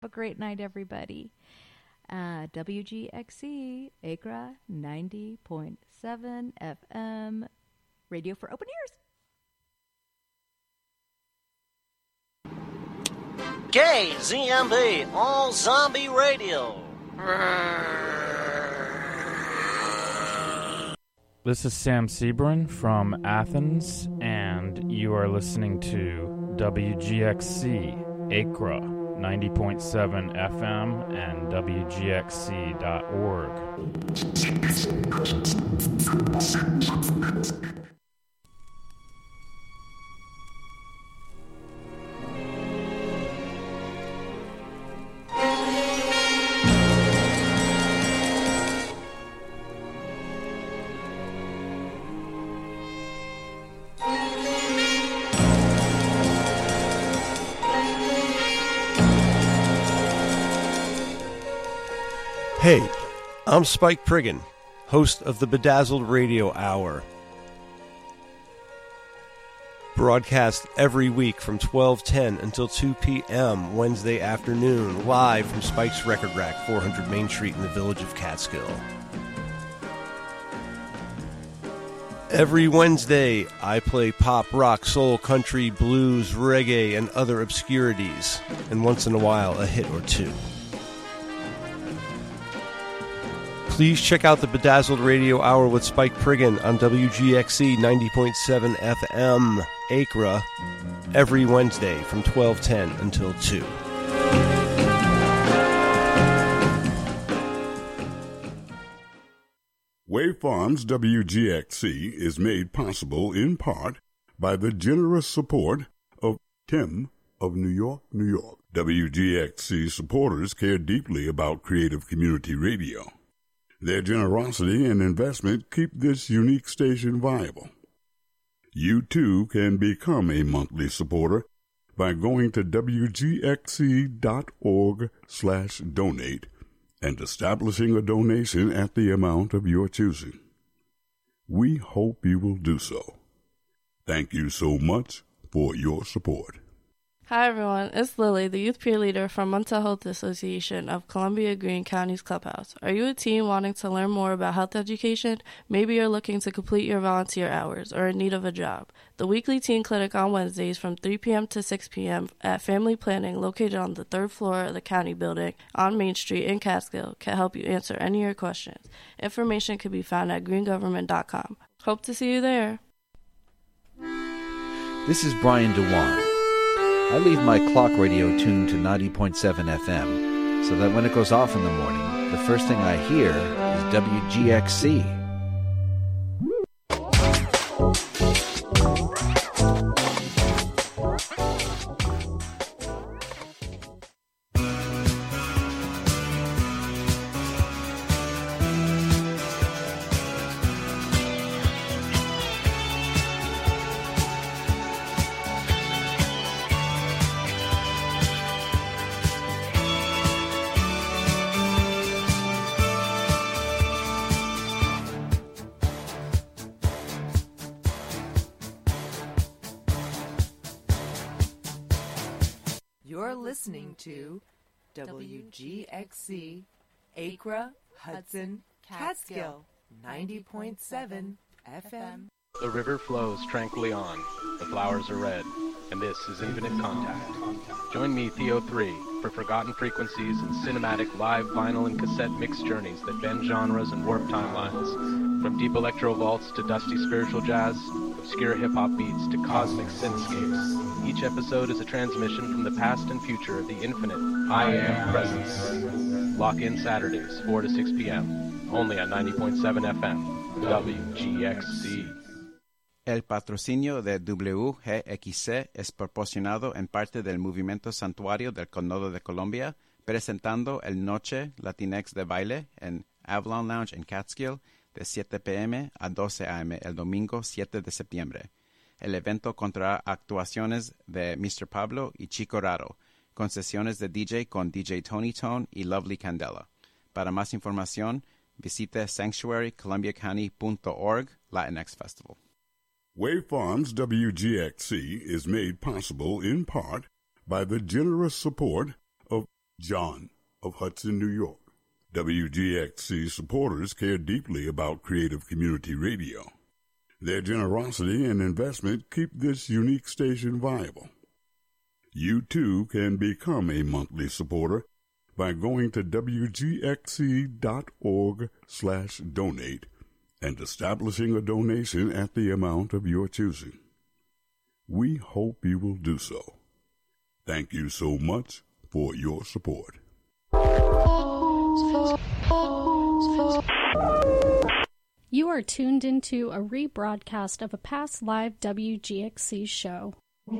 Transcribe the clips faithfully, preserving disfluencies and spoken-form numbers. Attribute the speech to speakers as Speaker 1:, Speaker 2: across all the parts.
Speaker 1: Have a great night, everybody. Uh, W G X C, Acra, ninety point seven F M, radio for open
Speaker 2: ears. K Z M B, All Zombie Radio.
Speaker 3: This is Sam Sebrin from Athens, and you are listening to W G X C, Acra, ninety point seven F M, and W G X C dot org.
Speaker 4: Hey, I'm Spike Priggen, host of the Bedazzled Radio Hour. Broadcast every week from twelve ten until two p.m. Wednesday afternoon, live from Spike's Record Rack, four hundred Main Street in the village of Catskill. Every Wednesday, I play pop, rock, soul, country, blues, reggae, and other obscurities, and once in a while, a hit or two. Please check out the Bedazzled Radio Hour with Spike Priggen on W G X C ninety point seven F M, Acra, every Wednesday from twelve ten until two.
Speaker 5: Wave Farms W G X C is made possible in part by the generous support of Tim of New York, New York. W G X C supporters care deeply about creative community radio. Their generosity and investment keep this unique station viable. You, too, can become a monthly supporter by going to W G X C dot org slash donate and establishing a donation at the amount of your choosing. We hope you will do so. Thank you so much for your support.
Speaker 6: Hi everyone, it's Lily, the youth peer leader from Mental Health Association of Columbia Greene County's Clubhouse. Are you a teen wanting to learn more about health education? Maybe you're looking to complete your volunteer hours or in need of a job. The weekly teen clinic on Wednesdays from three p.m. to six p.m. at Family Planning, located on the third floor of the county building on Main Street in Catskill, can help you answer any of your questions. Information can be found at green government dot com. Hope to see you there.
Speaker 7: This is Brian DeWan. I leave my clock radio tuned to ninety point seven F M so that when it goes off in the morning, the first thing I hear is W G X C.
Speaker 8: Listening to W G X C, Acra, Hudson, Catskill, ninety point seven F M.
Speaker 9: The river flows tranquilly on, the flowers are red, and this is Infinite Contact. Join me, Theo three, for forgotten frequencies and cinematic live vinyl and cassette mix journeys that bend genres and warp timelines. From deep electro vaults to dusty spiritual jazz, obscure hip-hop beats to cosmic synthscapes. Each episode is a transmission from the past and future of the infinite I Am Presence. Lock in Saturdays, four to six p.m., only on ninety point seven F M, W G X C.
Speaker 10: El patrocinio de W G X C es proporcionado en parte del Movimiento Santuario del Condado de Columbia, presentando el Noche Latinx de Baile en Avalon Lounge en Catskill de siete p.m. a doce a.m. el domingo siete de septiembre. El evento contará actuaciones de mister Pablo y Chico Raro, con sesiones de D J con D J Tony Tone y Lovely Candela. Para más información, visite sanctuary columbia county dot org Latinx Festival.
Speaker 5: Wave Farms W G X C is made possible in part by the generous support of John of Hudson, New York. W G X C supporters care deeply about creative community radio. Their generosity and investment keep this unique station viable. You too can become a monthly supporter by going to W G X C dot org slash donate and establishing a donation at the amount of your choosing. We hope you will do so. Thank you so much for your support.
Speaker 11: You are tuned into a rebroadcast of a past live W G X C show.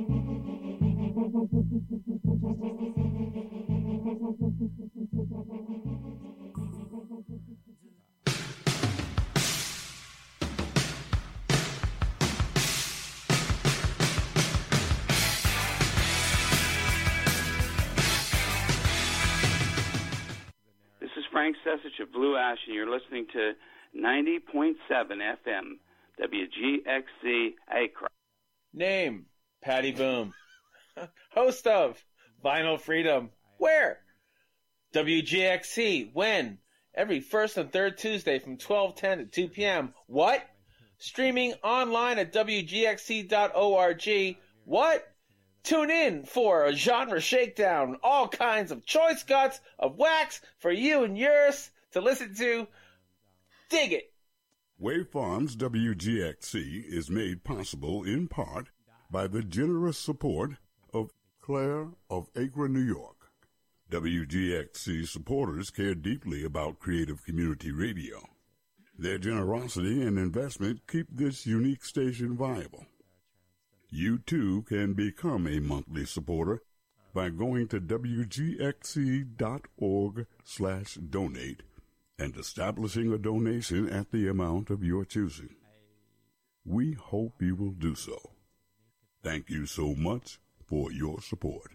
Speaker 12: This is Frank Sesich of Blue Ash, and you're listening to ninety point seven F M, W G X C Acra.
Speaker 13: Name, Patty Boom. Host of Vinyl Freedom. Where? W G X C. When? Every first and third Tuesday from twelve ten to two p.m. What? Streaming online at W G X C dot org. What? Tune in for a genre shakedown. All kinds of choice cuts of wax for you and yours to listen to. Dig it.
Speaker 5: Wave Farms W G X C is made possible in part by the generous support of Claire of Acra, New York. W G X C supporters care deeply about creative community radio. Their generosity and investment keep this unique station viable. You too can become a monthly supporter by going to W G X C dot org slash donate and establishing a donation at the amount of your choosing. We hope you will do so. Thank you so much for your support.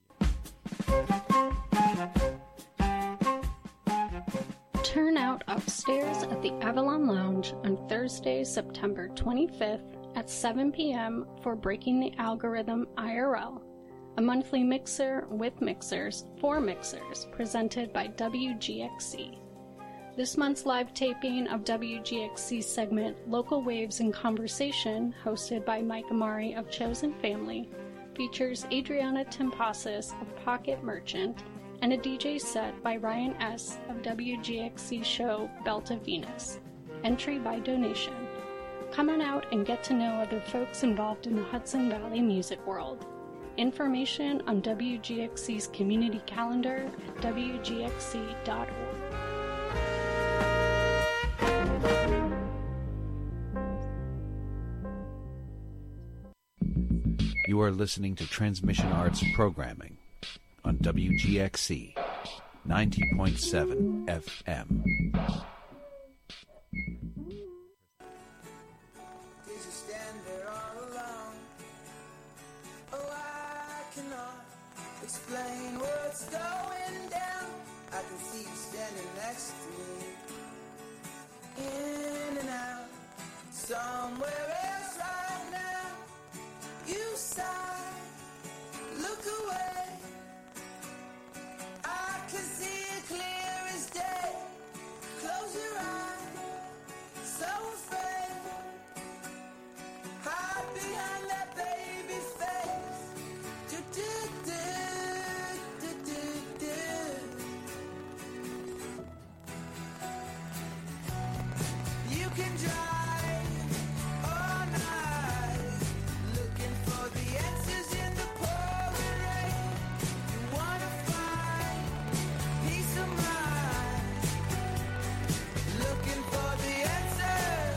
Speaker 11: Turn out upstairs at the Avalon Lounge on Thursday, September twenty-fifth at seven p.m. for Breaking the Algorithm I R L, a monthly mixer with mixers for mixers presented by W G X C. This month's live taping of W G X C's segment Local Waves in Conversation, hosted by Mike Amari of Chosen Family, features Adriana Timpasis of Pocket Merchant and a D J set by Ryan S. of W G X C show Belt of Venus. Entry by donation. Come on out and get to know other folks involved in the Hudson Valley music world. Information on W G X C's community calendar at W G X C dot org.
Speaker 7: You are listening to Transmission Arts programming on W G X C ninety point seven F M.
Speaker 14: Explain what's going down. I can see you standing next to me. In and out, somewhere else right now. You sigh, look away. I can see it clear as day. Close your eyes, so afraid. Hide behind that baby face. Do do do. You can drive all night, looking for the answers in the pouring rain. You wanna find peace of mind, looking for the answer.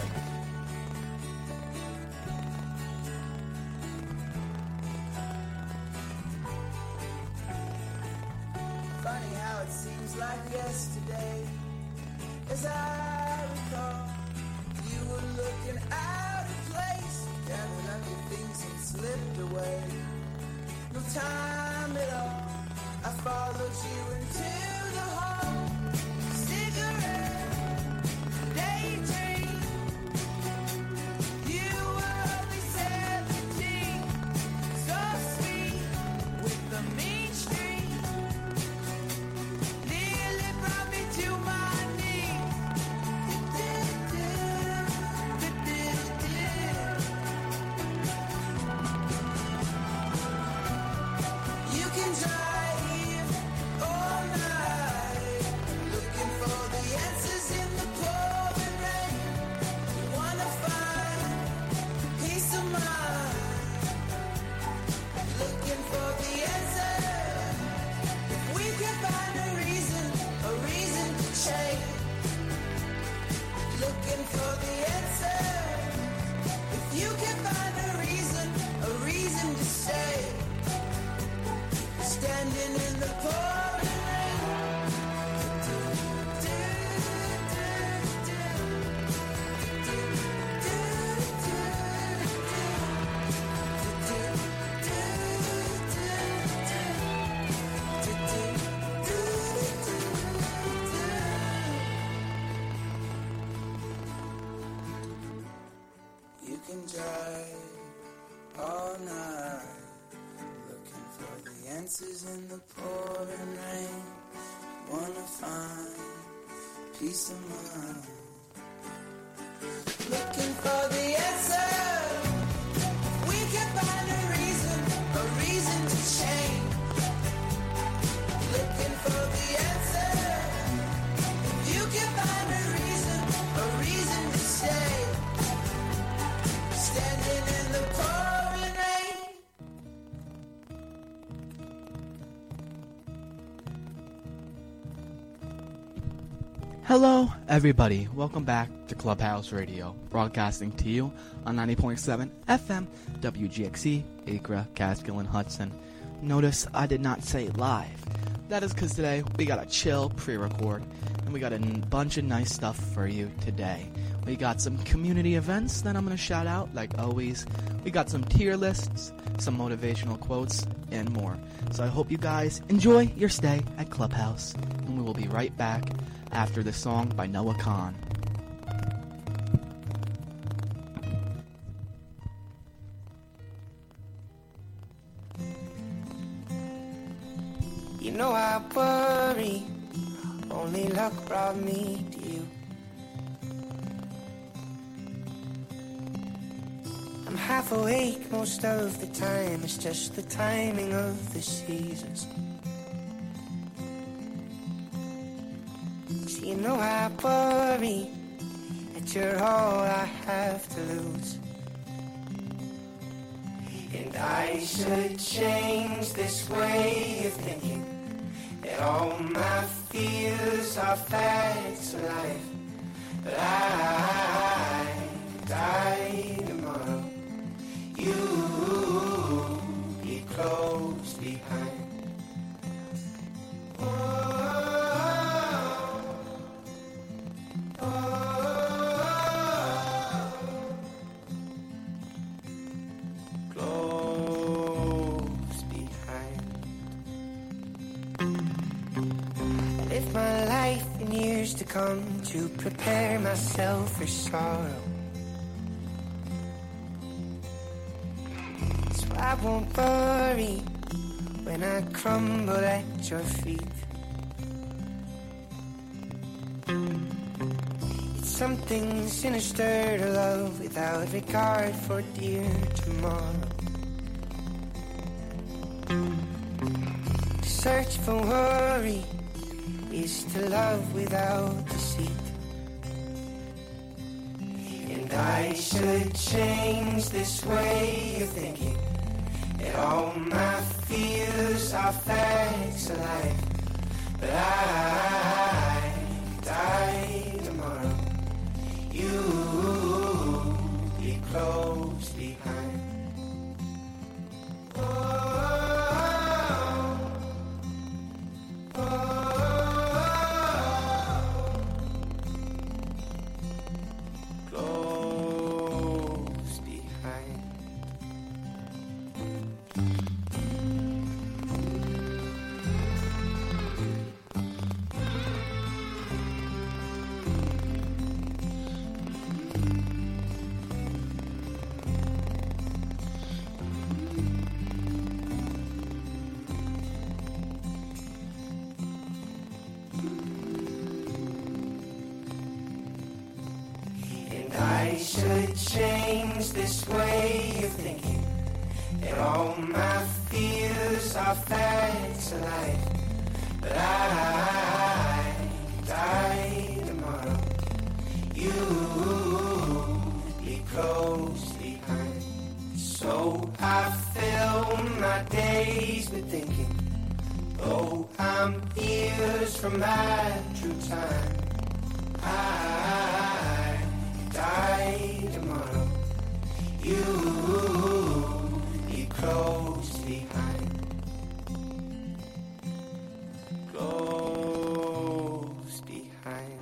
Speaker 14: Funny how it seems like yesterday, as I recall. You were looking out of place, gathered up your things and slipped away. No time at all, I followed you into the hall. Cigarette, daydream. You were only seventeen, so sweet with the mean street. chain, looking for the answer. If you can find a reason, a reason to stay, standing in the pouring rain. You can drive all night, looking for the answers in the pouring rain. Wanna find peace of mind, looking for the answer. We can find a reason, a reason to change, looking for the answer. If you can find a reason, a reason to stay, standing in the pouring rain.
Speaker 15: Hello, everybody. Welcome back to Clubhouse Radio, broadcasting to you on ninety point seven F M, W G X E, Acra, Catskill, and Hudson. Notice I did not say live. That is because today we got a chill pre-record, and we got a n- bunch of nice stuff for you today. We got some community events that I'm going to shout out, like always. We got some tier lists, some motivational quotes, and more. So I hope you guys enjoy your stay at Clubhouse, and we will be right back after this song by Noah Kahan.
Speaker 14: You know I worry, only luck brought me to you. I'm half awake most of the time, it's just the timing of the seasons. So you know I worry that you're all I have to lose. And I should change this way of thinking, that all my fears are facts of life. But I die tomorrow, you'll be close behind. To come to prepare myself for sorrow, so I won't worry when I crumble at your feet. It's something sinister to love without regard for dear tomorrow. To search for worry is to love without deceit. And I should change this way of thinking, that all my fears are facts of life. But I die tomorrow, you'll be close behind. I should change this way of thinking, that all my fears are facts of life. But I die tomorrow, you'll be close behind. So I fill my days with thinking, though I'm here years from my true time. I die tomorrow. You be close behind. Close behind.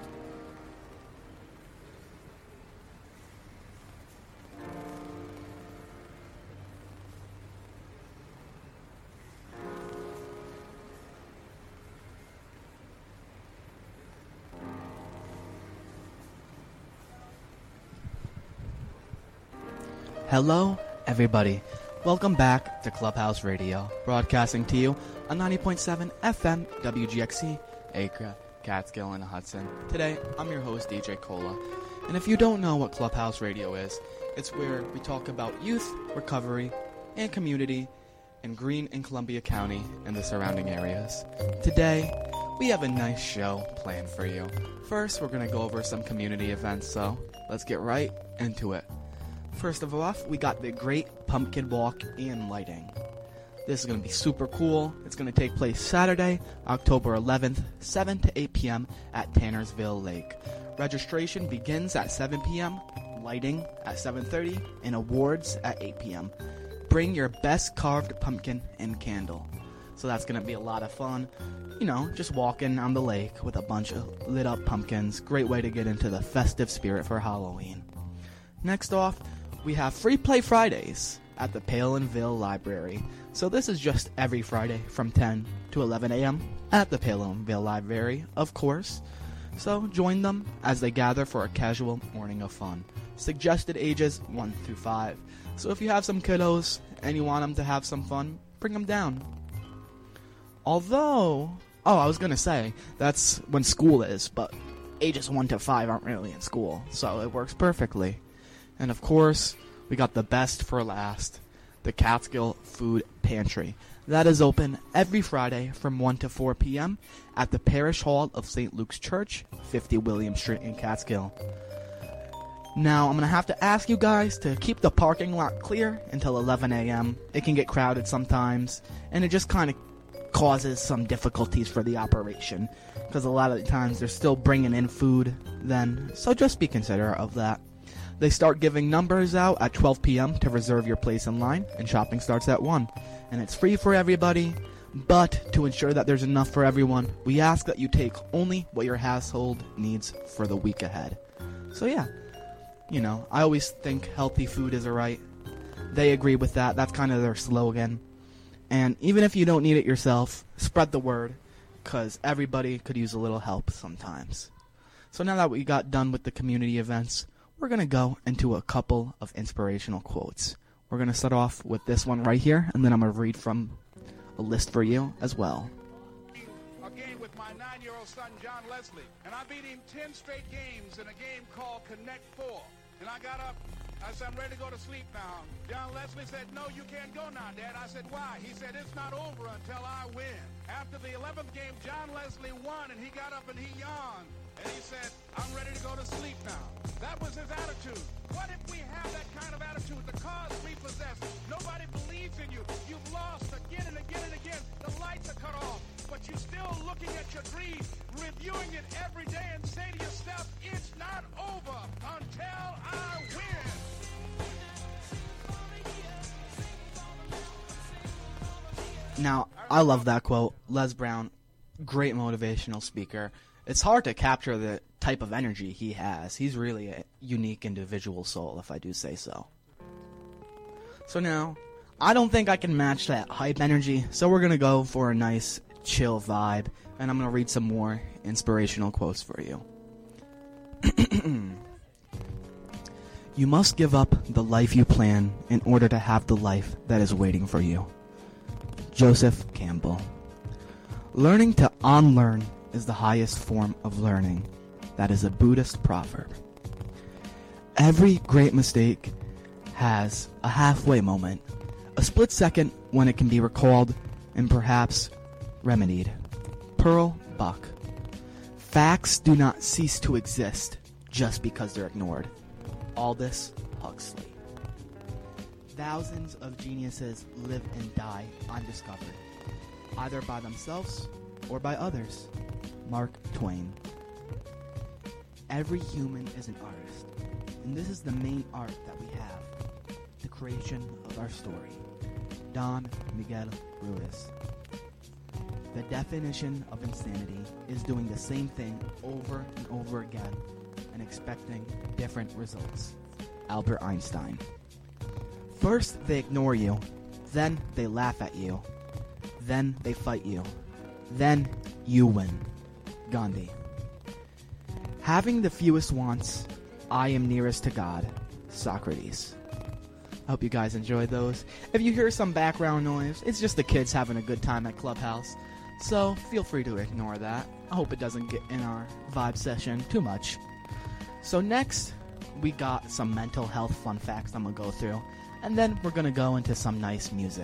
Speaker 15: Hello, everybody. Welcome back to Clubhouse Radio, broadcasting to you on ninety point seven F M W G X C, Acre, Catskill, and Hudson. Today, I'm your host, D J Cola. And if you don't know what Clubhouse Radio is, it's where we talk about youth, recovery, and community in Greene and Columbia County and the surrounding areas. Today, we have a nice show planned for you. First, we're going to go over some community events, so let's get right into it. First of all, we got the Great Pumpkin Walk and Lighting. This is going to be super cool. It's going to take place Saturday, October eleventh, seven to eight p.m. at Tannersville Lake. Registration begins at seven p.m., lighting at seven thirty, and awards at eight p.m. Bring your best carved pumpkin and candle. So that's going to be a lot of fun. You know, just walking on the lake with a bunch of lit up pumpkins. Great way to get into the festive spirit for Halloween. Next off, we have Free Play Fridays at the Palinville Library. So this is just every Friday from ten to eleven a.m. at the Palinville Library, of course. So join them as they gather for a casual morning of fun. Suggested ages one through five. So if you have some kiddos and you want them to have some fun, bring them down. Although, oh, I was going to say, that's when school is, but ages one to five aren't really in school, so it works perfectly. And of course, we got the best for last, the Catskill Food Pantry. That is open every Friday from one to four p.m. at the Parish Hall of Saint Luke's Church, fifty William Street in Catskill. Now, I'm going to have to ask you guys to keep the parking lot clear until eleven a.m. It can get crowded sometimes, and it just kind of causes some difficulties for the operation, because a lot of the times they're still bringing in food then, so just be considerate of that. They start giving numbers out at twelve p.m. to reserve your place in line, and shopping starts at one. And it's free for everybody, but to ensure that there's enough for everyone, we ask that you take only what your household needs for the week ahead. So yeah, you know, I always think healthy food is a right. They agree with that. That's kind of their slogan. And even if you don't need it yourself, spread the word, because everybody could use a little help sometimes. So now that we got done with the community events, we're going to go into a couple of inspirational quotes. We're going to start off with this one right here, and then I'm going to read from a list for you as well.
Speaker 16: A game with my nine-year-old son, John Leslie, and I beat him ten straight games in a game called Connect Four. And I got up, I said, I'm ready to go to sleep now. John Leslie said, no, you can't go now, Dad. I said, why? He said, it's not over until I win. After the eleventh game, John Leslie won, and he got up and he yawned. And he said, I'm ready to go to sleep now. That was his attitude. What if we have that kind of attitude? The cause we possess. Nobody believes in you. You've lost again and again and again. The lights are cut off. But you're still looking at your dream, reviewing it every day, and say to yourself, it's not over until I win.
Speaker 15: Now, I love that quote. Les Brown, great motivational speaker. It's hard to capture the type of energy he has. He's really a unique individual soul, if I do say so. So now, I don't think I can match that hype energy, so we're going to go for a nice, chill vibe, and I'm going to read some more inspirational quotes for you. You must give up the life you plan in order to have the life that is waiting for you. Joseph Campbell. Learning to unlearn is the highest form of learning. That is a Buddhist proverb. Every great mistake has a halfway moment, a split second when it can be recalled and perhaps remedied. Pearl Buck. Facts do not cease to exist just because they're ignored. Aldous Huxley. Thousands of geniuses live and die undiscovered, either by themselves or by others. Mark Twain. Every human is an artist, and this is the main art that we have, the creation of our story. Don Miguel Ruiz. The definition of insanity is doing the same thing over and over again and expecting different results. Albert Einstein. First, they ignore you. Then, they laugh at you. Then, they fight you. Then, you win. Gandhi. Having the fewest wants, I am nearest to God. Socrates. I hope you guys enjoyed those. If you hear some background noise, it's just the kids having a good time at Clubhouse. So, feel free to ignore that. I hope it doesn't get in our vibe session too much. So next, we got some mental health fun facts I'm going to go through. And then we're going to go into some nice music.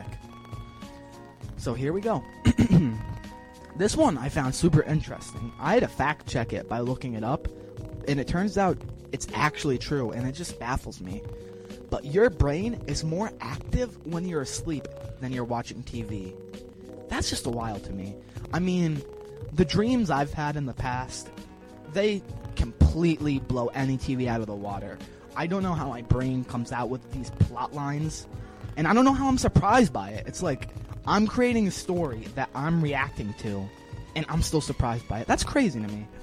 Speaker 15: So here we go. This one I found super interesting. I had to fact check it by looking it up. And it turns out it's actually true. And it just baffles me. But your brain is more active when you're asleep than you're watching T V. That's just wild to me. I mean, the dreams I've had in the past, they completely blow any T V out of the water. I don't know how my brain comes out with these plot lines, and I don't know how I'm surprised by it. It's like I'm creating a story that I'm reacting to, and I'm still surprised by it. That's crazy to me.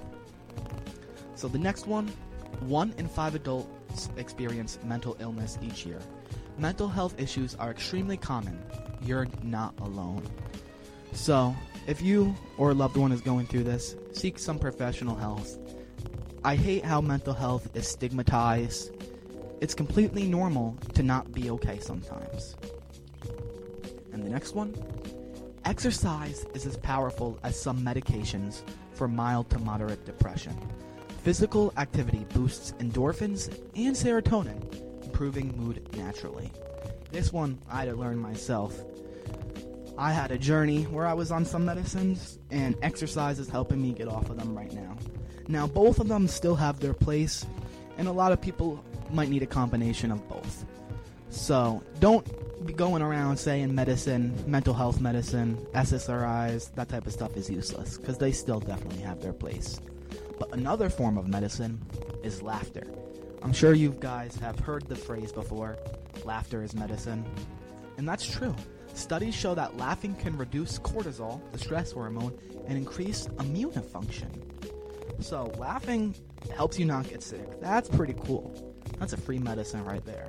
Speaker 15: So the next one, one in five adults experience mental illness each year. Mental health issues are extremely common. You're not alone. So, if you or a loved one is going through this, seek some professional help. I hate how mental health is stigmatized. It's completely normal to not be okay sometimes. And the next one, exercise is as powerful as some medications for mild to moderate depression. Physical activity boosts endorphins and serotonin, improving mood naturally. This one I had to learn myself. I had a journey where I was on some medicines, and exercise is helping me get off of them right now. Now, both of them still have their place, and a lot of people might need a combination of both. So, don't be going around saying medicine, mental health medicine, S S R Is, that type of stuff is useless, because they still definitely have their place. But another form of medicine is laughter. I'm sure you guys have heard the phrase before, laughter is medicine. And that's true. Studies show that laughing can reduce cortisol, the stress hormone, and increase immune function. So, laughing helps you not get sick. That's pretty cool. That's a free medicine right there.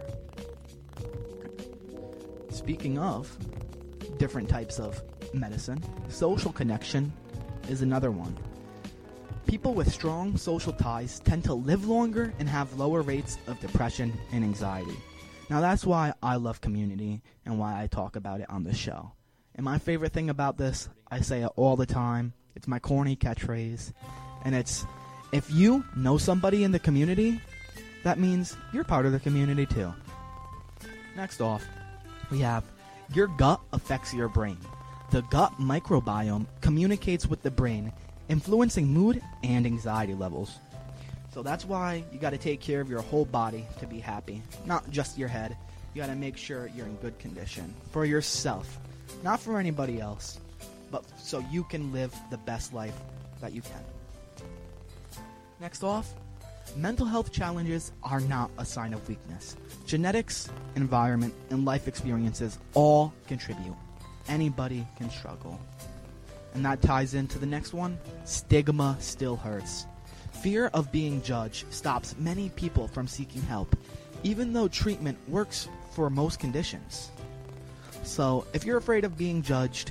Speaker 15: Speaking of different types of medicine, social connection is another one. People with strong social ties tend to live longer and have lower rates of depression and anxiety. Now that's why I love community and why I talk about it on the show. And my favorite thing about this, I say it all the time, it's my corny catchphrase, and it's, if you know somebody in the community, that means you're part of the community too. Next off, we have, your gut affects your brain. The gut microbiome communicates with the brain, influencing mood and anxiety levels. So that's why you got to take care of your whole body to be happy, not just your head. You got to make sure you're in good condition for yourself, not for anybody else, but so you can live the best life that you can. Next off, mental health challenges are not a sign of weakness. Genetics, environment, and life experiences all contribute. Anybody can struggle. And that ties into the next one, stigma still hurts. Fear of being judged stops many people from seeking help, even though treatment works for most conditions. So, if you're afraid of being judged,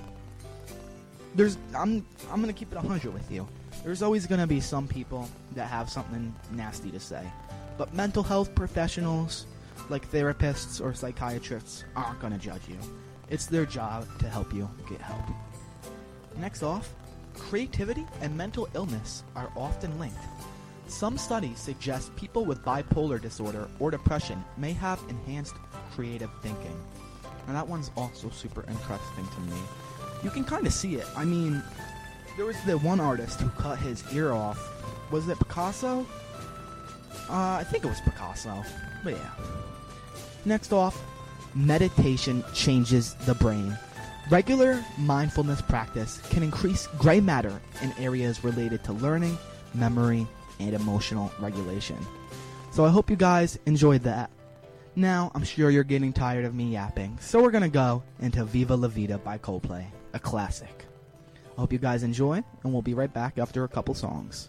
Speaker 15: there's I'm I'm gonna keep it one hundred with you. There's always gonna be some people that have something nasty to say, but mental health professionals, like therapists or psychiatrists, aren't gonna judge you. It's their job to help you get help. Next off, creativity and mental illness are often linked. Some studies suggest people with bipolar disorder or depression may have enhanced creative thinking. Now that one's also super interesting to me. You can kind of see it. I mean, there was the one artist who cut his ear off. Was it Picasso? Uh, I think it was Picasso. But yeah. Next off, meditation changes the brain. Regular mindfulness practice can increase gray matter in areas related to learning, memory, and emotional regulation. So I hope you guys enjoyed that. Now, I'm sure you're getting tired of me yapping, so we're going to go into Viva La Vida by Coldplay, a classic. I hope you guys enjoy, and we'll be right back after a couple songs.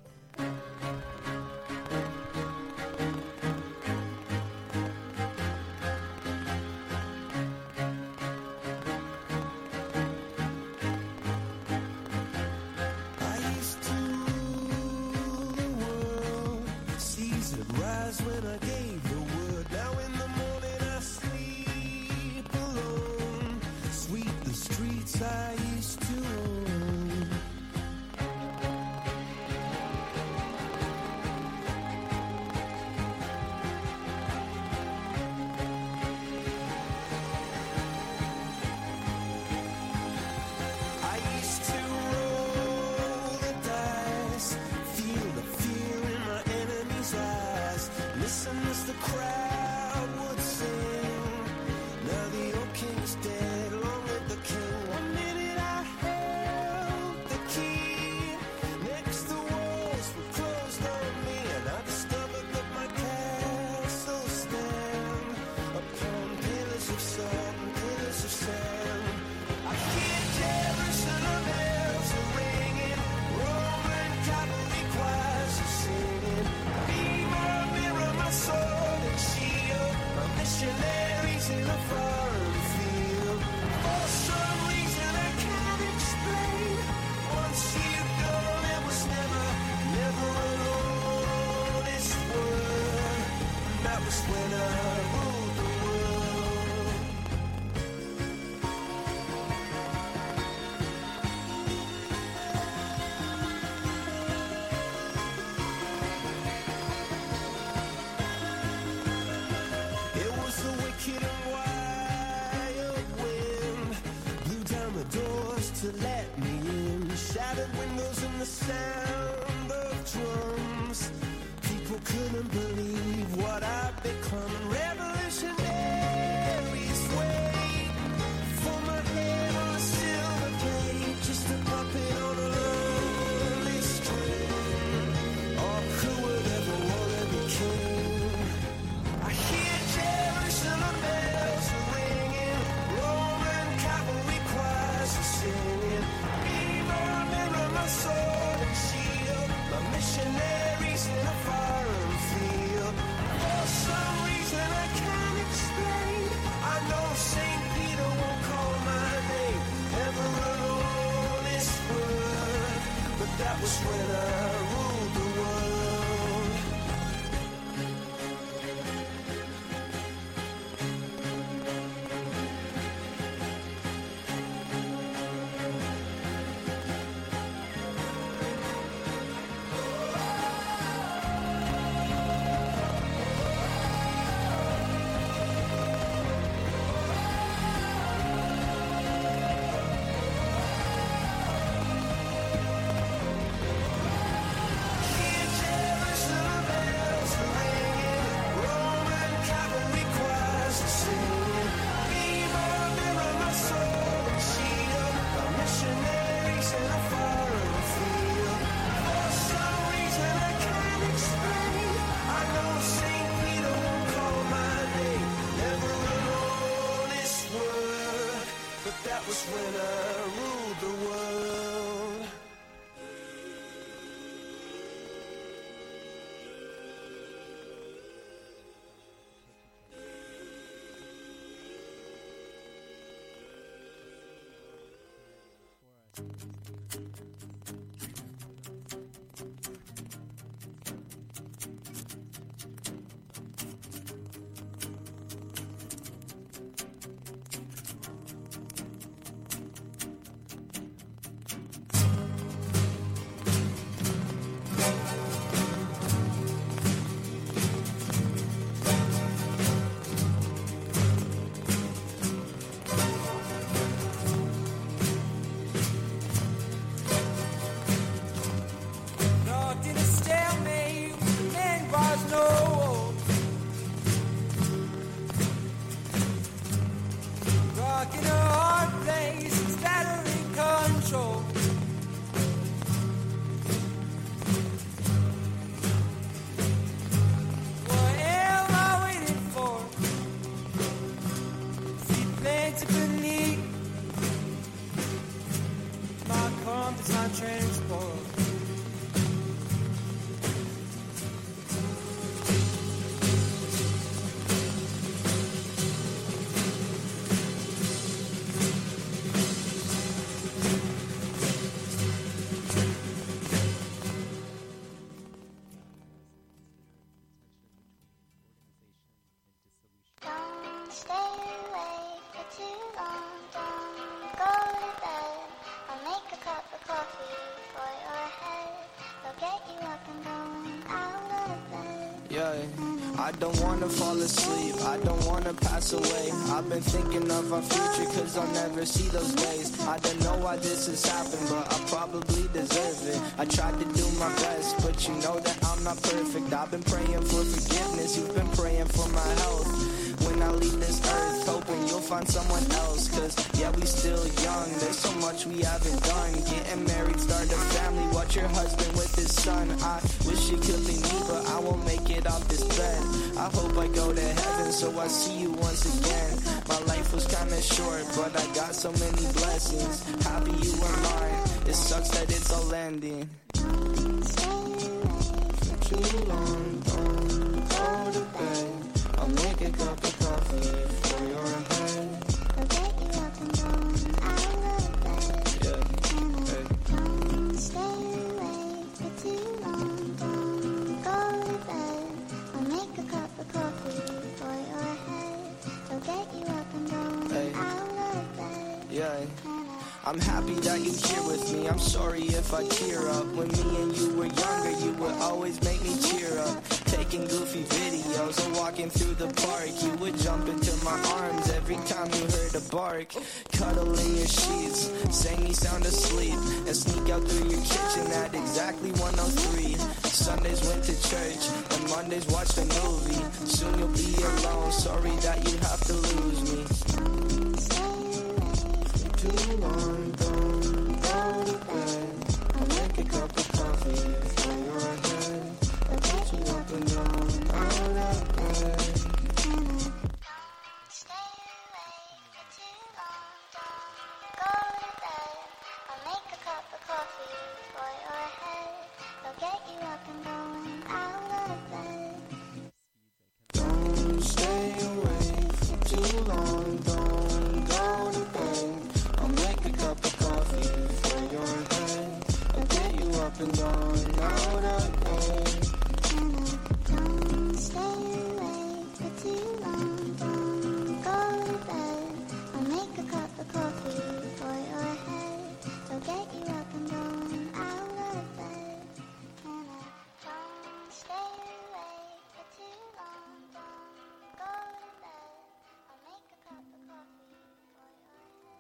Speaker 14: To let me in, shattered windows and the sound of drums. People couldn't believe what I've become. Revolutionaries wait for my head on a silver plate, just a puppet on a lonely string. Oh, who would ever want to be king? I hear Jerusalem bells ringing, Roman cavalry choirs are singing. My sword and shield, my missionaries in a foreign field. For some reason I can't explain, I know Saint Peter won't call my name ever alone this word, but that was when I ruled the world.
Speaker 17: I don't wanna fall asleep, I don't wanna pass away. I've been thinking of our future cause I'll never see those days. I don't know why this has happened, but I probably deserve it. I tried to do my best, but you know that I'm not perfect. I've been praying for forgiveness, you've been praying for my health. When I leave this earth, hoping you'll find someone else. Cause yeah, we still young, there's so much we haven't done. Getting married, start a family, watch your husband with his son. I wish it could be me, but I won't make it off this bed. I hope I go to heaven, so I see you once again. My life was kinda short, but I got so many blessings. Happy you were mine, it sucks that it's all ending. For too long, don't go to bed. I'll make a cup of coffee for your head. I'll get you up and going out of bed. Yeah, hey. Don't stay awake for too long. Don't go to bed. I'll make a cup of coffee for your head. I'll get you up and going hey. out of bed. Yeah. I'm happy that you're here with me. I'm sorry if I tear up. When me and you were younger, you would always make me cheer up. Taking goofy videos and walking through the park. You would jump into my arms every time you heard a bark. Cuddle in your sheets, sang me sound asleep, and sneak out through your kitchen at exactly one oh three. Sundays went to church, and Mondays watched a movie. Soon you'll be alone, sorry that you have to lose me. Too long, don't go to bed. I'll make a cup of coffee for your head. I'll get you up and down, out of bed. Don't stay awake for too long, don't go to bed. I'll make a cup of coffee for your head. I'll get you up and going out of bed. Don't stay awake for too long, don't go to bed. I'll make a cup of coffee for your head. I'll get you up and down, out of bed. Don't stay awake for too long, don't go to bed. I'll make a cup of coffee for your head. I'll get you up and down, out of bed. Don't stay awake for too long, don't go to bed. I'll make a cup of coffee for your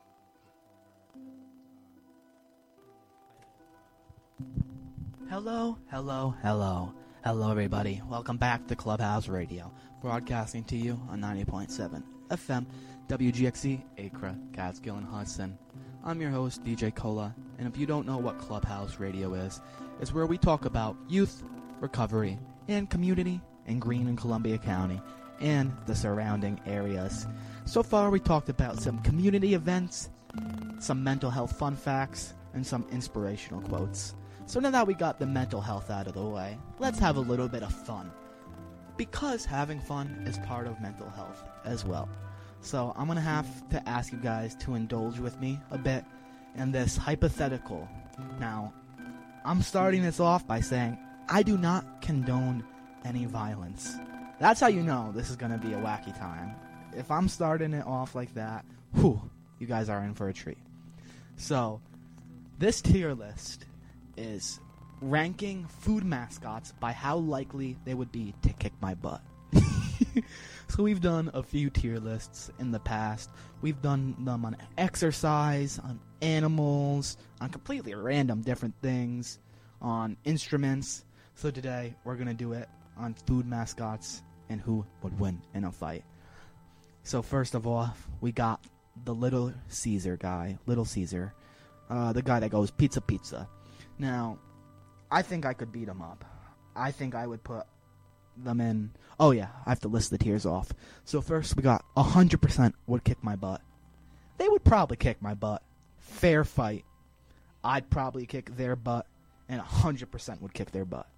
Speaker 17: head.
Speaker 15: Hello, hello, hello. Hello, everybody. Welcome back to Clubhouse Radio, broadcasting to you on ninety point seven F M, W G X C, Acra, Catskill, and Hudson. I'm your host, D J Cola, and if you don't know what Clubhouse Radio is, it's where we talk about youth, recovery, and community in Greene and Columbia County and the surrounding areas. So far, we talked about some community events, some mental health fun facts, and some inspirational quotes. So now that we got the mental health out of the way, let's have a little bit of fun. Because having fun is part of mental health as well. So I'm going to have to ask you guys to indulge with me a bit in this hypothetical. Now, I'm starting this off by saying I do not condone any violence. That's how you know this is going to be a wacky time. If I'm starting it off like that, whew, you guys are in for a treat. So, this tier list is ranking food mascots by how likely they would be to kick my butt. So we've done a few tier lists in the past. We've done them on exercise, on animals, on completely random different things, on instruments. So today we're going to do it on food mascots and who would win in a fight. So first of all, we got the Little Caesar guy, Little Caesar, uh, the guy that goes pizza pizza. Now, I think I could beat him up. I think I would put them in. Oh yeah, I have to list the tiers off. So first we got one hundred percent would kick my butt. They would probably kick my butt. Fair fight. I'd probably kick their butt. and one hundred percent would kick their butt.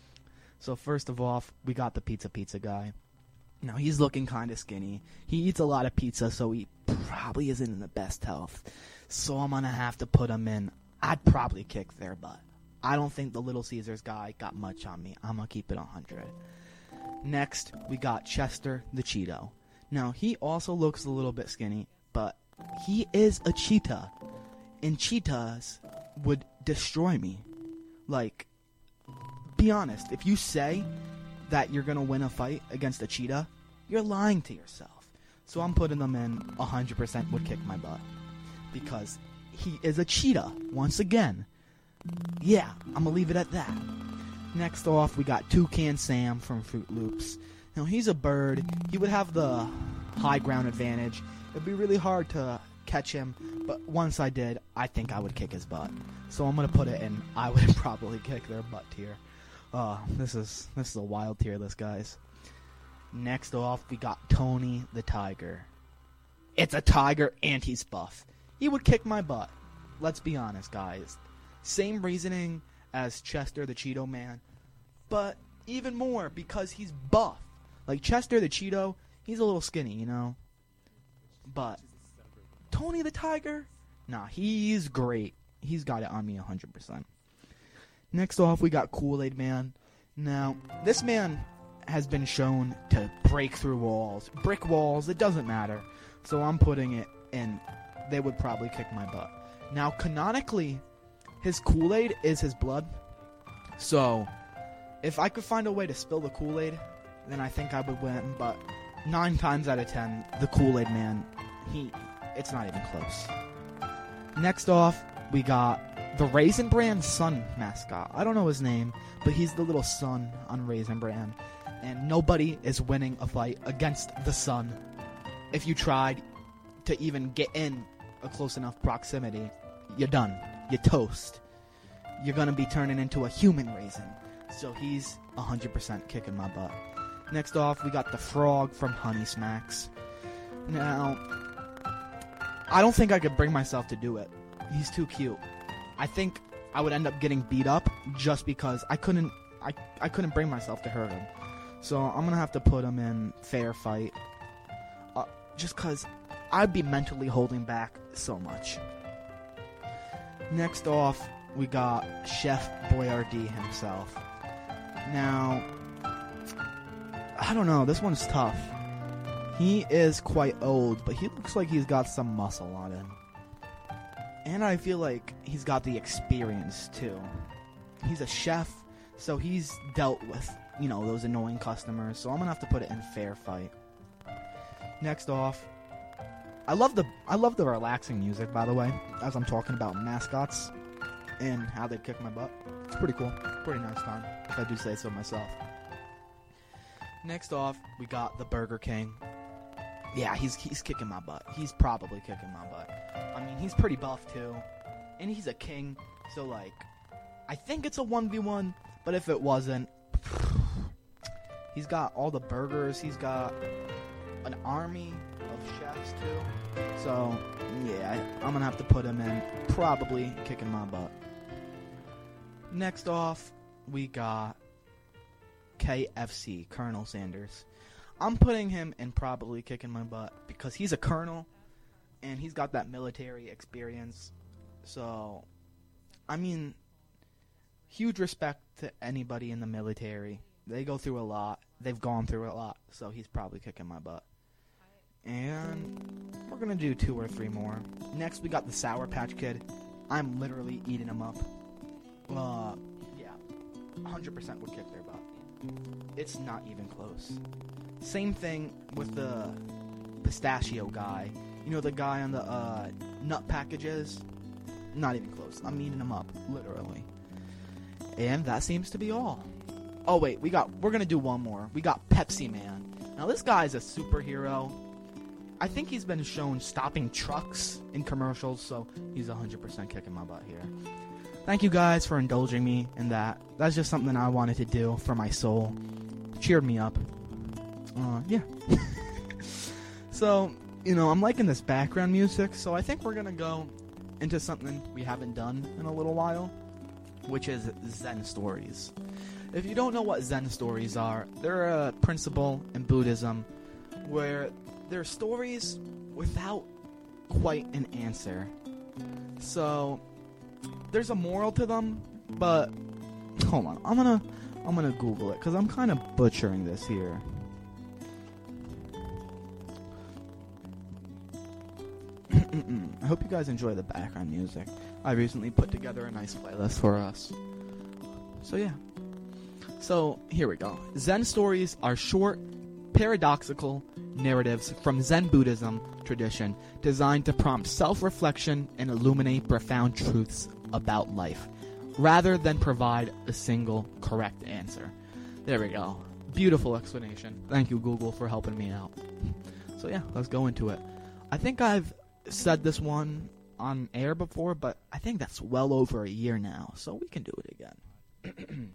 Speaker 15: So first of all, we got the Pizza Pizza guy. Now, he's looking kind of skinny. He eats a lot of pizza, so he probably isn't in the best health. So I'm going to have to put him in. I'd probably kick their butt. I don't think the Little Caesars guy got much on me. I'm going to keep it one hundred. Next, we got Chester the Cheeto. Now, he also looks a little bit skinny, but he is a cheetah. And cheetahs would destroy me. Like, be honest. If you say that you're going to win a fight against a cheetah, you're lying to yourself. So I'm putting them in one hundred percent would kick my butt. Because he is a cheetah, once again. Yeah, I'm going to leave it at that. Next off, we got Toucan Sam from Fruit Loops. Now, he's a bird. He would have the high ground advantage. It would be really hard to catch him, but once I did, I think I would kick his butt. So I'm going to put it in I would probably kick their butt tier. Oh, this is this is a wild tier list, guys. Next off, we got Tony the Tiger. It's a tiger and he's buff. He would kick my butt. Let's be honest, guys. Same reasoning as Chester the Cheeto Man, but even more because he's buff. Like Chester the Cheeto, he's a little skinny, you know? But Tony the Tiger, nah, he's great. He's got it on me one hundred percent. Next off, we got Kool-Aid Man. Now, this man has been shown to break through walls, brick walls, it doesn't matter. So I'm putting it in, they would probably kick my butt. Now, canonically, his Kool-Aid is his blood. So, if I could find a way to spill the Kool-Aid, then I think I would win. But nine times out of ten, the Kool-Aid Man, he, it's not even close. Next off, we got the Raisin Bran Sun mascot. I don't know his name, but he's the little sun on Raisin Bran. And nobody is winning a fight against the sun. If you tried to even get in a close enough proximity, you're done. You're toast. You're going to be turning into a human raisin. So he's one hundred percent kicking my butt. Next off, we got the frog from Honey Smacks. Now, I don't think I could bring myself to do it. He's too cute. I think I would end up getting beat up just because I couldn't I, I couldn't bring myself to hurt him. So I'm going to have to put him in fair fight. Uh, just because I'd be mentally holding back so much. Next off, we got Chef Boyardee himself. Now, I don't know, this one's tough. He is quite old, but he looks like he's got some muscle on him. And I feel like he's got the experience, too. He's a chef, so he's dealt with, you know, those annoying customers, so I'm going to have to put it in fair fight. Next off, I love the I love the relaxing music, by the way, as I'm talking about mascots and how they kick my butt. It's pretty cool. Pretty nice time, if I do say so myself. Next off, we got the Burger King. Yeah, he's he's kicking my butt. He's probably kicking my butt. I mean, he's pretty buff, too. And he's a king, so, like, I think it's a one v one, but if it wasn't, he's got all the burgers. He's got an army of chefs, too. So, yeah, I'm going to have to put him in, probably kicking my butt. Next off, we got K F C, Colonel Sanders. I'm putting him in probably kicking my butt because he's a colonel and he's got that military experience. So, I mean, huge respect to anybody in the military. They go through a lot. They've gone through a lot. So he's probably kicking my butt. And we're going to do two or three more. Next, we got the Sour Patch Kid. I'm literally eating him up. Uh, yeah, one hundred percent would kick their butt. It's not even close. Same thing with the pistachio guy. You know, the guy on the uh, nut packages? Not even close. I'm eating him up, literally. And that seems to be all. Oh, wait, we got, we're going to do one more. We got Pepsi Man. Now, this guy's a superhero. I think he's been shown stopping trucks in commercials, so he's one hundred percent kicking my butt here. Thank you guys for indulging me in that. That's just something I wanted to do for my soul. Cheered me up. Uh, yeah. So, you know, I'm liking this background music, so I think we're going to go into something we haven't done in a little while. which is Zen stories. If you don't know what Zen stories are, they're a principle in Buddhism where they're stories without quite an answer. So there's a moral to them, but hold on, I'm gonna I'm gonna Google it because I'm kind of butchering this here. I hope you guys enjoy the background music. I recently put together a nice playlist for us. So yeah. So here we go. Zen stories are short, paradoxical narratives from Zen Buddhism tradition designed to prompt self-reflection and illuminate profound truths about life, rather than provide a single correct answer. There we go. Beautiful explanation. Thank you, Google, for helping me out. So yeah, let's go into it. I think I've said this one on air before, but I think that's well over a year now, so we can do it again.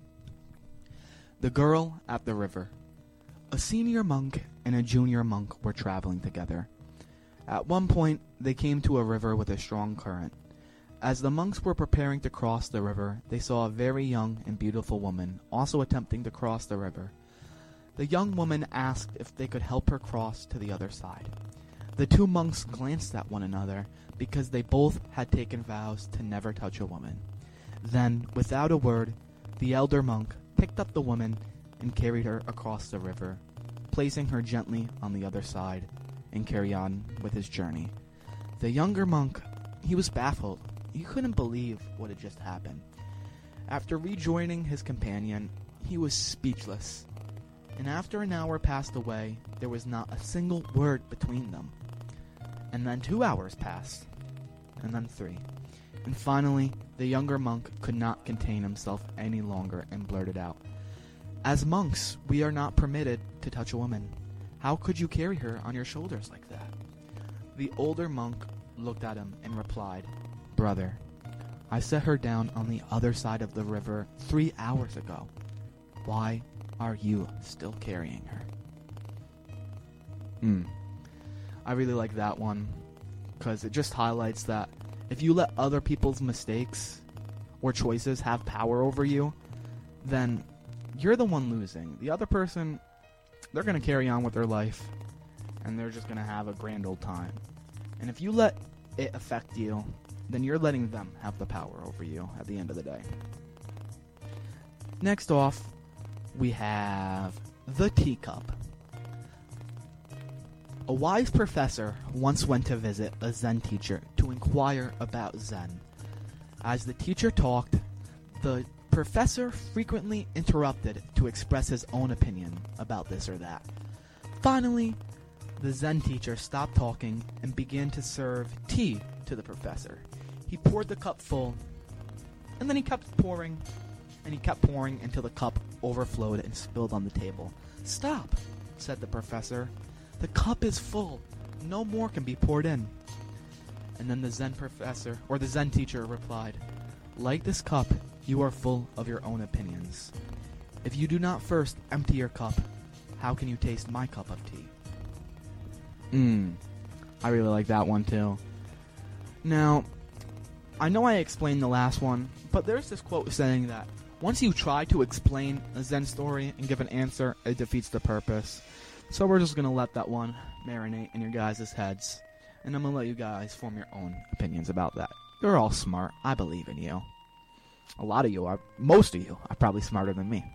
Speaker 15: The Girl at the River. A senior monk and a junior monk were traveling together. At one point, they came to a river with a strong current. As the monks were preparing to cross the river, they saw a very young and beautiful woman also attempting to cross the river. The young woman asked if they could help her cross to the other side. The two monks glanced at one another because they both had taken vows to never touch a woman. Then, without a word, the elder monk picked up the woman and carried her across the river, placing her gently on the other side, and carried on with his journey. The younger monk, he was baffled. He couldn't believe what had just happened. After rejoining his companion, he was speechless. And after an hour passed away, there was not a single word between them. And then two hours passed, and then three. And finally, the younger monk could not contain himself any longer and blurted out, "As monks, we are not permitted to touch a woman. How could you carry her on your shoulders like that?" The older monk looked at him and replied, "Brother, I set her down on the other side of the river three hours ago. Why are you still carrying her?" Hmm. I really like that one because it just highlights that if you let other people's mistakes or choices have power over you, then you're the one losing. The other person, they're going to carry on with their life, and they're just going to have a grand old time. And if you let it affect you, then you're letting them have the power over you at the end of the day. Next off, we have the teacup. A wise professor once went to visit a Zen teacher to inquire about Zen. As the teacher talked, the professor frequently interrupted to express his own opinion about this or that. Finally, the Zen teacher stopped talking and began to serve tea to the professor. He poured the cup full, and then he kept pouring, and he kept pouring until the cup overflowed and spilled on the table. "Stop," said the professor. "The cup is full. No more can be poured in." And then the Zen professor, or the Zen teacher, replied, "Like this cup, you are full of your own opinions. If you do not first empty your cup, how can you taste my cup of tea?" Mmm, I really like that one too. Now, I know I explained the last one, but there's this quote saying that once you try to explain a Zen story and give an answer, it defeats the purpose. So we're just going to let that one marinate in your guys' heads. And I'm going to let you guys form your own opinions about that. You're all smart. I believe in you. A lot of you are. Most of you are probably smarter than me.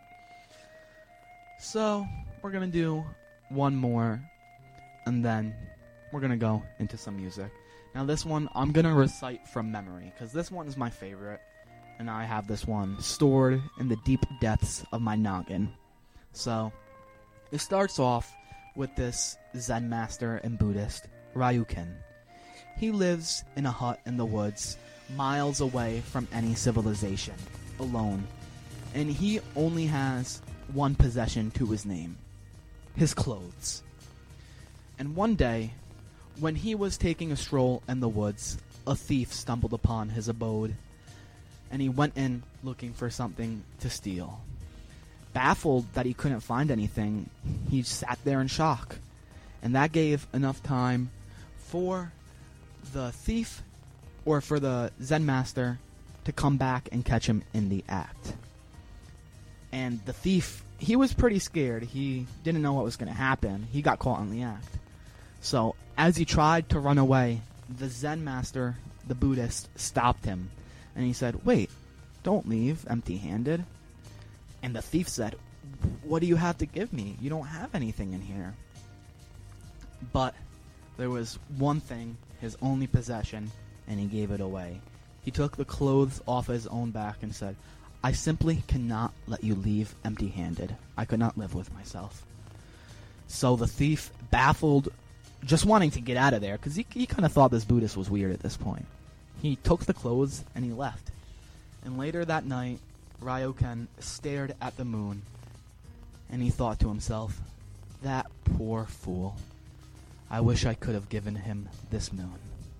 Speaker 15: So we're going to do one more. And then we're going to go into some music. Now this one I'm going to recite from memory. Because this one is my favorite. And I have this one stored in the deep depths of my noggin. So it starts off with this Zen master and Buddhist, Ryukin. He lives in a hut in the woods, miles away from any civilization, alone. And he only has one possession to his name, his clothes. And one day, when he was taking a stroll in the woods, a thief stumbled upon his abode, and he went in looking for something to steal. Baffled that he couldn't find anything, he sat there in shock. And that gave enough time for the thief, or for the Zen master, to come back and catch him in the act. And the thief, he was pretty scared. He didn't know what was going to happen. He got caught in the act. So as he tried to run away, the Zen master, the Buddhist, stopped him. And he said, "Wait, don't leave empty-handed." And the thief said, "What do you have to give me? You don't have anything in here." But there was one thing, his only possession, and he gave it away. He took the clothes off his own back and said, "I simply cannot let you leave empty-handed. I could not live with myself." So the thief, baffled, just wanting to get out of there, because he, he kind of thought this Buddhist was weird at this point, he took the clothes and he left. And later that night, Ryoken stared at the moon, and he thought to himself, "That poor fool. I wish I could have given him this moon."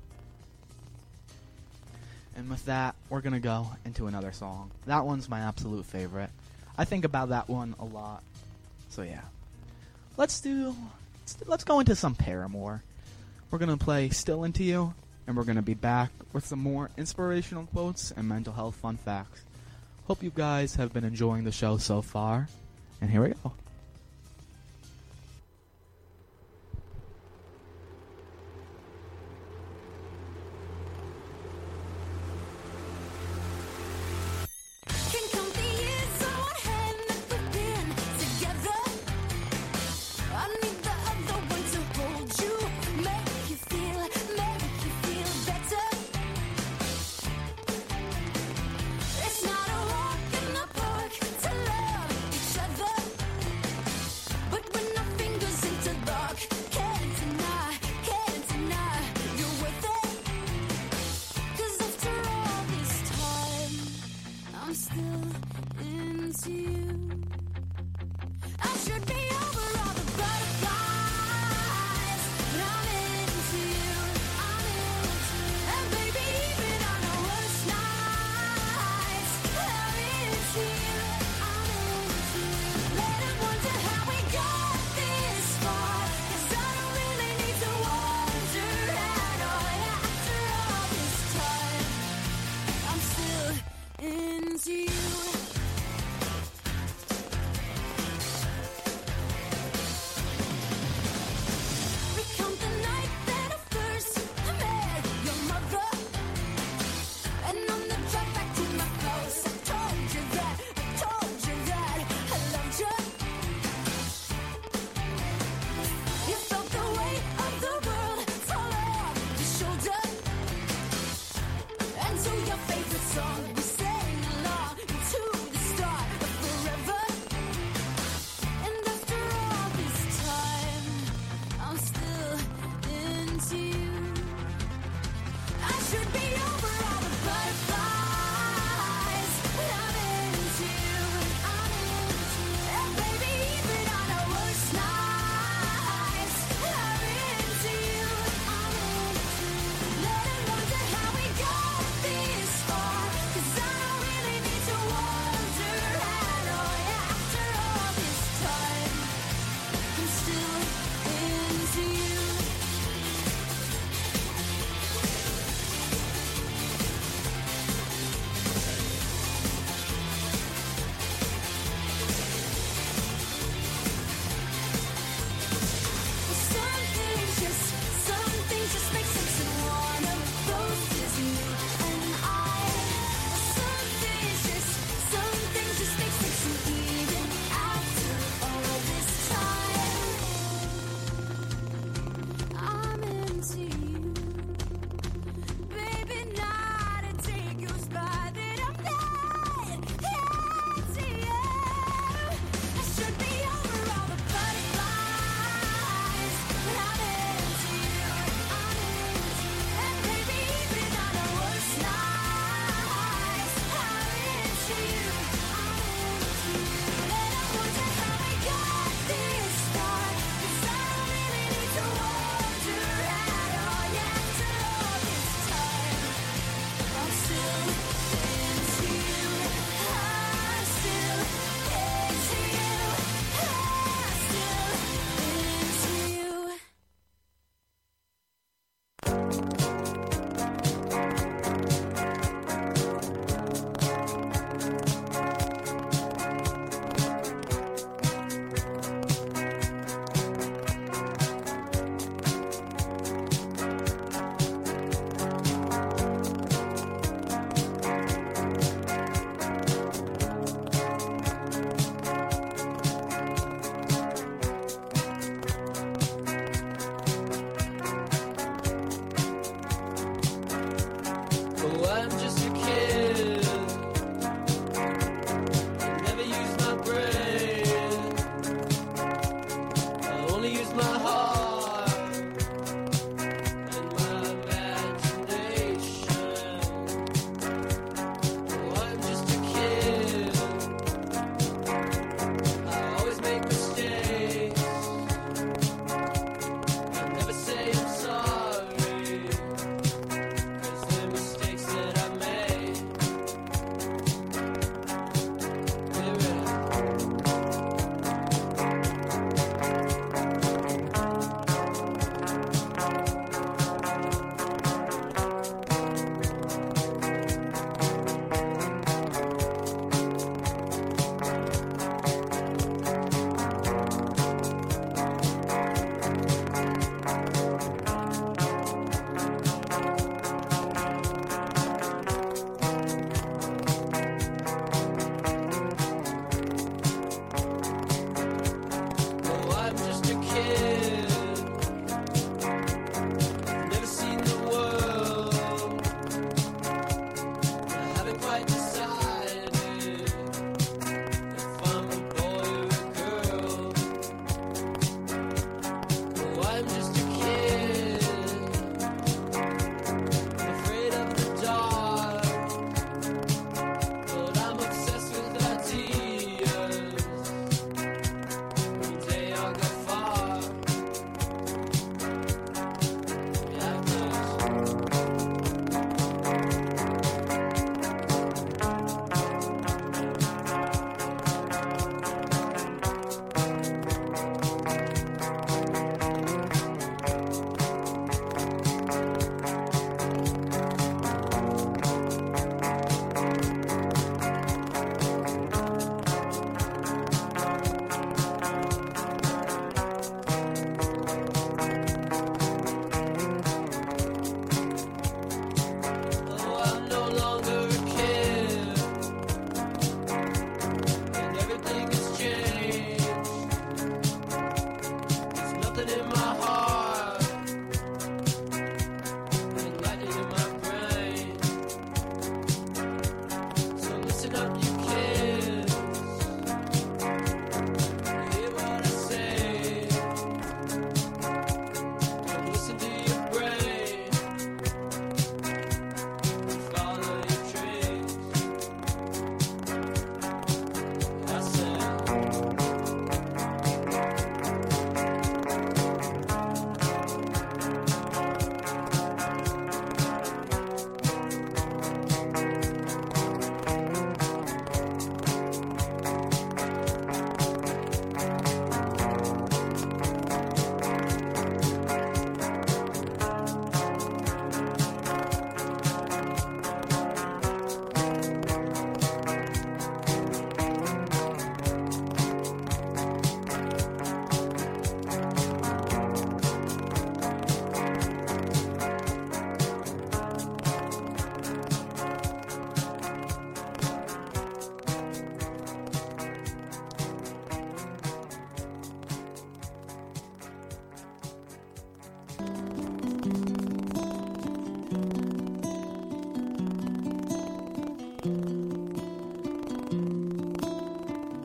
Speaker 15: And with that, we're going to go into another song. That one's my absolute favorite. I think about that one a lot. So yeah. Let's do... Let's, let's go into some Paramore. We're going to play Still Into You, and we're going to be back with some more inspirational quotes and mental health fun facts. Hope you guys have been enjoying the show so far. And here we go.
Speaker 18: Song we sang along.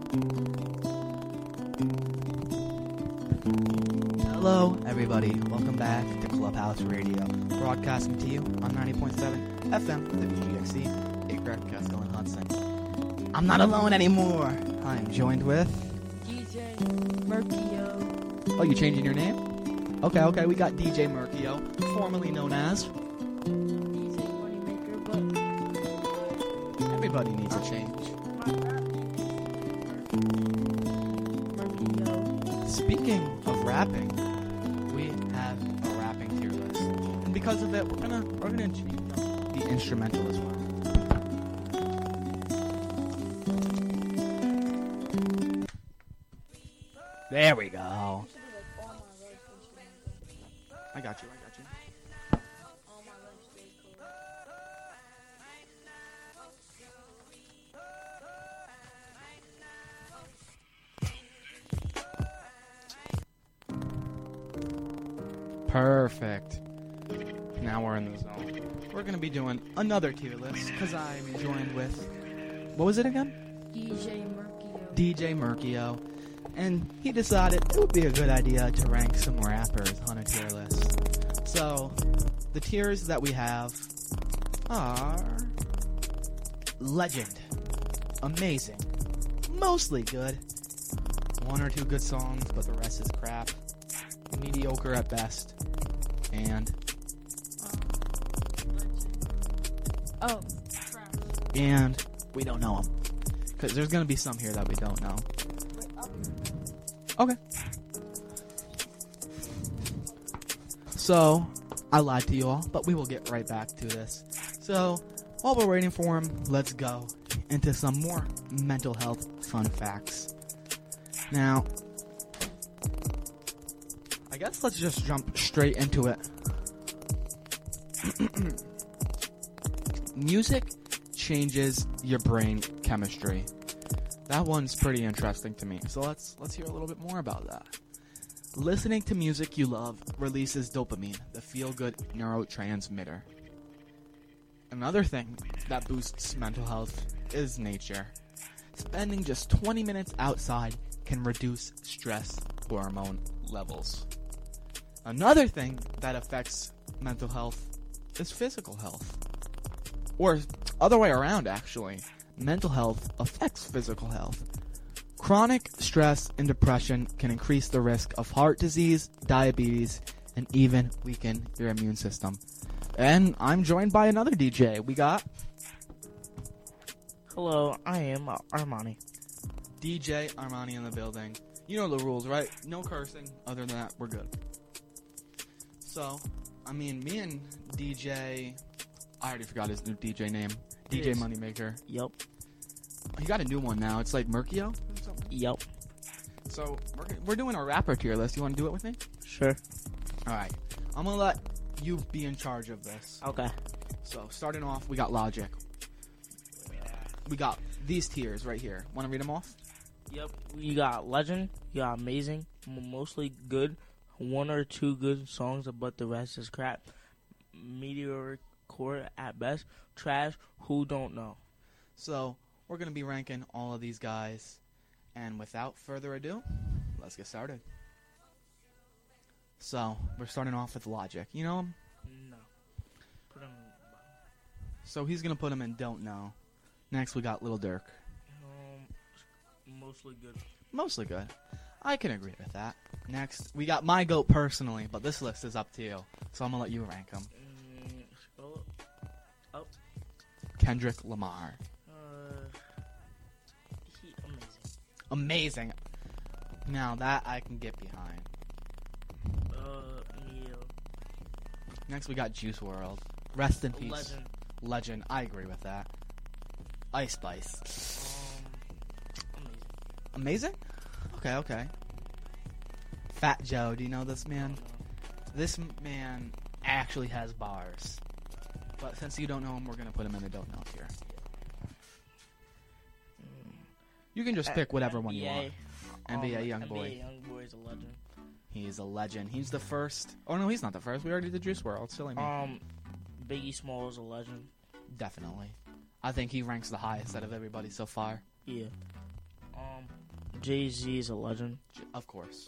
Speaker 15: Hello, everybody. Welcome back to Clubhouse Radio, broadcasting to you on ninety point seven F M, W G X C, Acre, Catskill, and Hudson. I'm not alone anymore. I'm joined with...
Speaker 18: D J Merkio.
Speaker 15: Oh, you changing your name? Okay, okay, we got D J Merkio, formerly known as...
Speaker 18: D J Moneymaker, but...
Speaker 15: Everybody needs a change. Speaking of rapping, we have a rapping tier list, and because of it, we're gonna we're gonna change up the instrumental as well. There we go. I got you. I got you. Perfect. Now we're in the zone. We're going to be doing another tier list because I'm joined with... What was it again?
Speaker 18: D J Merkio.
Speaker 15: D J Merkio. And he decided it would be a good idea to rank some rappers on a tier list. So, the tiers that we have are... Legend. Amazing. Mostly good. One or two good songs, but the rest is crap. Mediocre at best. And
Speaker 18: oh,
Speaker 15: and we don't know them because there's gonna be some here that we don't know. Okay. So I lied to you all, but we will get right back to this. So while we're waiting for him, let's go into some more mental health fun facts. Now, I guess let's just jump straight into it. Music changes your brain chemistry. That one's pretty interesting to me. So let's let's hear a little bit more about that. Listening to music you love releases dopamine, the feel-good neurotransmitter. Another thing that boosts mental health is nature. Spending just twenty minutes outside can reduce stress hormone levels. Another thing that affects mental health is physical health. Or other way around, actually. Mental health affects physical health. Chronic stress and depression can increase the risk of heart disease, diabetes, and even weaken your immune system. And I'm joined by another D J. We got...
Speaker 19: Hello, I am Armani.
Speaker 15: D J Armani in the building. You know the rules, right? No cursing. Other than that, we're good. So, I mean, me and D J... I already forgot his new D J name. D J Moneymaker.
Speaker 19: Yep.
Speaker 15: He got a new one now. It's like Merkio?
Speaker 19: Yep.
Speaker 15: So, we're, we're doing a rapper tier list. You want to do it with me?
Speaker 19: Sure.
Speaker 15: Alright. I'm going to let you be in charge of this.
Speaker 19: Okay.
Speaker 15: So, starting off, we got Logic. We got these tiers right here. Want to read them off?
Speaker 19: Yep. You got Legend. You got Amazing. Mostly good. One or two good songs, but the rest is crap. Meteoric core at best. Trash. Who don't know?
Speaker 15: So, we're going to be ranking all of these guys. And without further ado, let's get started. So, we're starting off with Logic. You know him?
Speaker 19: No. Put him
Speaker 15: So, he's going to put him in Don't Know. Next, we got Lil Durk.
Speaker 19: Um, mostly good.
Speaker 15: Mostly good. I can agree with that. Next, we got my GOAT personally, but this list is up to you. So, I'm going to let you rank him.
Speaker 19: Mm, scroll up. Up.
Speaker 15: Kendrick Lamar.
Speaker 19: Uh, he amazing.
Speaker 15: Amazing. Now, that I can get behind.
Speaker 19: Uh, Neil.
Speaker 15: Next, we got Juice world. Rest in peace.
Speaker 19: Legend.
Speaker 15: Legend. I agree with that. Ice Spice.
Speaker 19: Um, amazing.
Speaker 15: Amazing? Okay, okay. Fat Joe. Do you know this man? This man actually has bars. But since you don't know him, we're going to put him in the don't know tier. You can just pick whatever one you want. N B A
Speaker 19: um,
Speaker 15: Youngboy.
Speaker 19: N B A Youngboy is a legend.
Speaker 15: He's a legend. He's the first. Oh, no, he's not the first. We already did Juice world. Silly me.
Speaker 19: Um, Biggie Small is a legend.
Speaker 15: Definitely. I think he ranks the highest out of everybody so far.
Speaker 19: Yeah. Um, Jay Z is a legend.
Speaker 15: Of course.